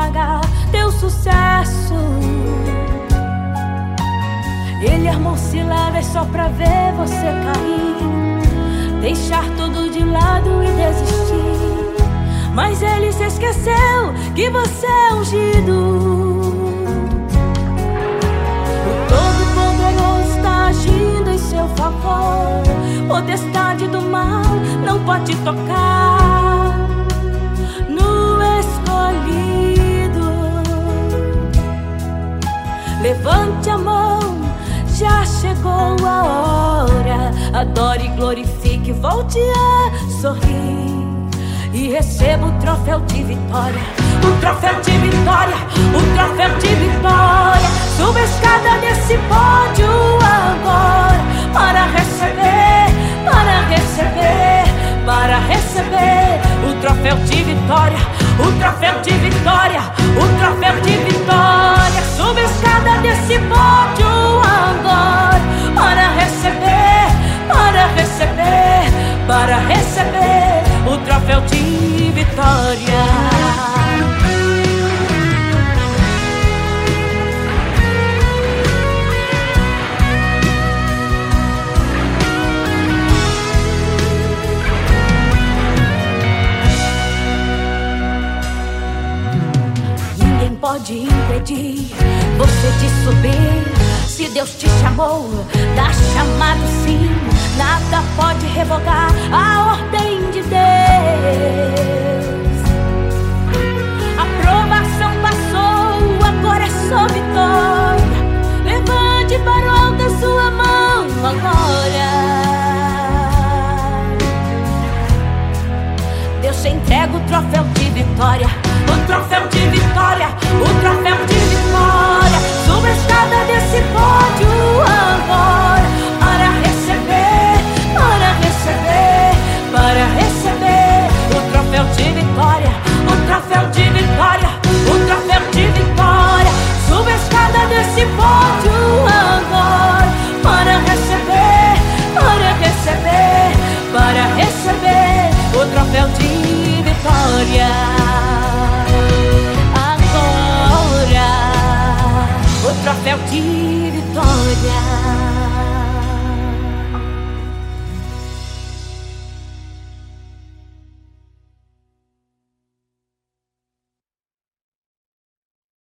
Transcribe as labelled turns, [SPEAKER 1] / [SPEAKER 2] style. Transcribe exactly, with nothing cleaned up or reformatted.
[SPEAKER 1] estragar teu sucesso. Ele armou ciladas só pra ver você cair, deixar tudo de lado e desistir. Mas ele se esqueceu que você é ungido. O Todo-Poderoso está agindo em seu favor. Potestade do mal não pode tocar no escolhido. Levante a mão, já chegou a hora. Adore e glorifique, volte a sorrir e receba o troféu de vitória. O troféu de vitória, o troféu de vitória. Suba a escada desse pódio agora, para receber, para receber, para receber o troféu de vitória, o troféu de vitória, o troféu de vitória. Suba a escada desse pódio agora, para receber, para receber, para receber o troféu de vitória. Pode impedir você de subir. Se Deus te chamou, tá chamado sim. Nada pode revogar a ordem de Deus. A provação passou, agora é só vitória. Levante para o alto a sua mão agora. Deus te entrega o troféu de vitória, o troféu de vitória, o troféu de vitória. Suba a escada desse pódio agora, para receber, para receber, para receber o troféu de vitória, o troféu de vitória, o troféu de vitória. Suba a escada desse pódio agora, para receber, para receber, para receber o troféu de vitória.